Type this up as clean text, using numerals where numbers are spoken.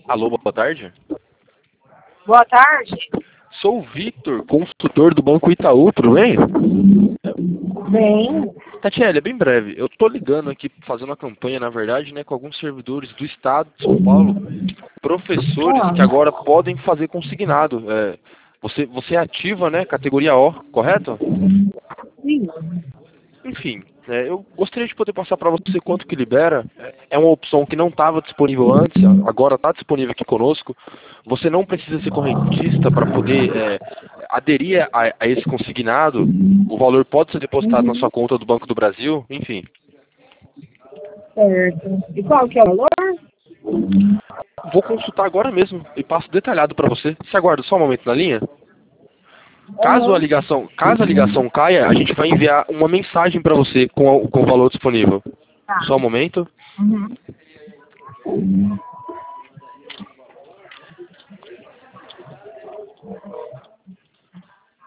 Alô, boa tarde. Boa tarde. Sou o Victor, consultor do Banco Itaú, tudo bem? Bem. Tatiele, é bem breve. Eu tô ligando aqui, fazendo uma campanha, na verdade, né, com alguns servidores do Estado de São Paulo, professores que agora podem fazer consignado. Você é ativa, né, categoria O, correto? Sim. Enfim, eu gostaria de poder passar para você quanto que libera. É uma opção que não estava disponível antes, agora está disponível aqui conosco. Você não precisa ser correntista para poder aderir a esse consignado. O valor pode ser depositado na sua conta do Banco do Brasil, enfim. Certo. E qual que é o valor? Vou consultar agora mesmo e passo detalhado para você. Você aguarda só um momento na linha? Caso a ligação caia, a gente vai enviar uma mensagem para você com o valor disponível. Tá. Só um momento. Uhum.